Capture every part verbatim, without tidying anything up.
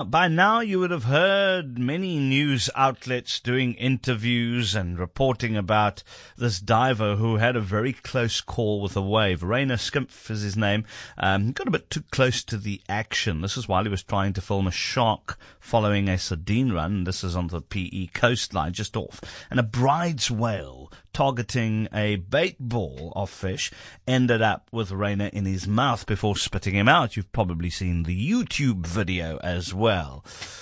By now, you would have heard many news outlets doing interviews and reporting about this diver who had a very close call with a wave. Rainer Skimpf is his name. Um, he got a bit too close to the action. This is while he was trying to film a shark following a sardine run. This is on the P E coastline, just off. And a bride's whale targeting a bait ball of fish ended up with Rainer in his mouth before spitting him out. You've probably seen the YouTube video as well.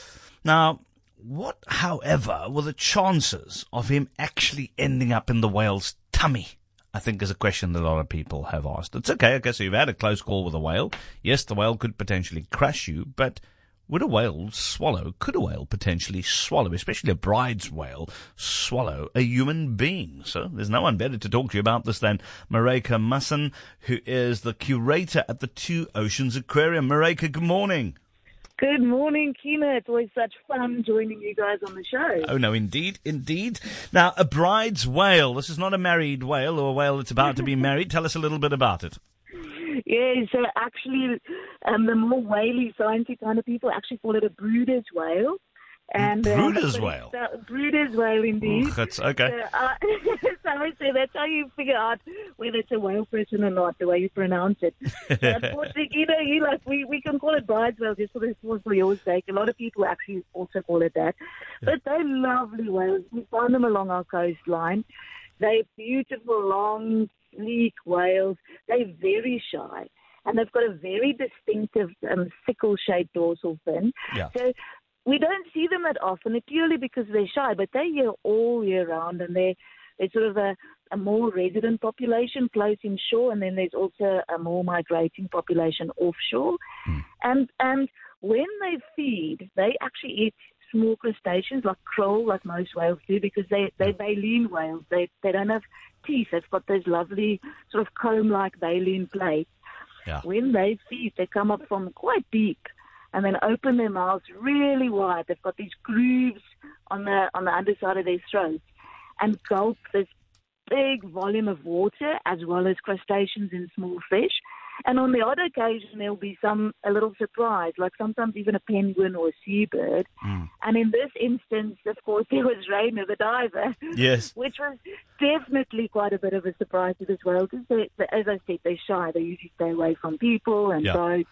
Now, what, however, were the chances of him actually ending up in the whale's tummy? I think is a question that a lot of people have asked. It's okay, okay, so you've had a close call with a whale. Yes, the whale could potentially crush you, but would a whale swallow, could a whale potentially swallow, especially a bride's whale, swallow a human being? So there's no one better to talk to you about this than Mareike Masson, who is the curator at the Two Oceans Aquarium. Mareike, good morning. Good morning, Kina. It's always such fun joining you guys on the show. Oh, no, indeed, indeed. Now, a bride's whale. This is not a married whale or a whale that's about to be married. Tell us a little bit about it. Yeah, so actually, um, the more whaley, sciencey kind of people actually call it a brooder's whale. And, Brooder's uh, whale? Uh, brooder's whale, indeed. Ooh, that's okay. So, uh, so I say that's how you figure out whether it's a whale person or not, the way you pronounce it. But for, you know, you like we, we can call it bride's whale just for, this, for your sake. A lot of people actually also call it that. But they're lovely whales. We find them along our coastline. They're beautiful, long, sleek whales. They're very shy. And they've got a very distinctive um, sickle-shaped dorsal fin. Yeah. So we don't see them that often, purely because they're shy, but they're here all year round, and they're, they're sort of a, a more resident population close inshore, and then there's also a more migrating population offshore. Hmm. And and when they feed, they actually eat small crustaceans like krill, like most whales do, because they, they're baleen whales. They, they don't have teeth. They've got those lovely sort of comb-like baleen plates. Yeah. When they feed, they come up from quite deep and then open their mouths really wide. They've got these grooves on the on the underside of their throats and gulp this big volume of water as well as crustaceans and small fish. And on the odd occasion, there'll be some a little surprise, like sometimes even a penguin or a seabird. Mm. And in this instance, of course, there was Rainer the diver, Yes. which was definitely quite a bit of a surprise to this whale because, they, they, as I said, they're shy. They usually stay away from people and Yeah. boats.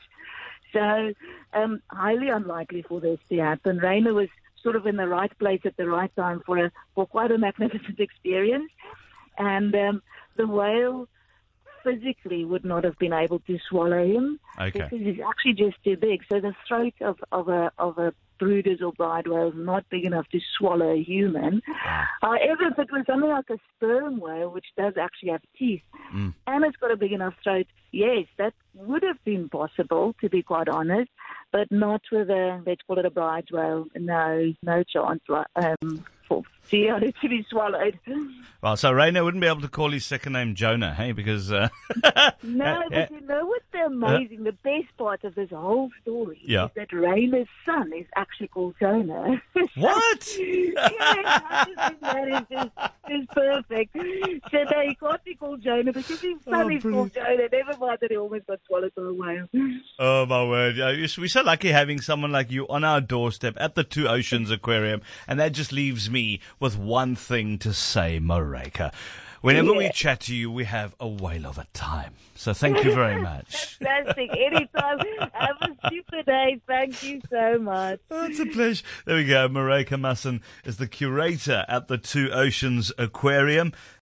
So um, highly unlikely for this to happen. Rainer was sort of in the right place at the right time for a, for quite a magnificent experience. And um, the whale physically would not have been able to swallow him Okay. because he's actually just too big. So the throat of, of a of a brooders or bride whale is not big enough to swallow a human. Ah. However, if it was something like a sperm whale, which does actually have teeth, Mm. and it's got a big enough throat, yes, that would have been possible, to be quite honest, but not with a, let's call it a bride whale. No, no chance um, for Fiona to be swallowed. Well, so Rainer wouldn't be able to call his second name Jonah, hey? Because uh, No, but you know what's the amazing, the best part of this whole story Yeah. is that Rainer's son is actually called Jonah. What? Yes, I just think that is just, just perfect. So no, he can't be called Jonah because his son Oh, is called Jonah. Never mind that he almost got swallowed by a whale. Oh, my word. Yeah, you- We're so lucky having someone like you on our doorstep at the Two Oceans Aquarium. And that just leaves me with one thing to say, Mareike. Whenever we Yeah. chat to you, we have a whale of a time. So thank you very much. Fantastic. Anytime. Have a super day. Thank you so much. Oh, it's a pleasure. There we go. Mareike Masson is the curator at the Two Oceans Aquarium.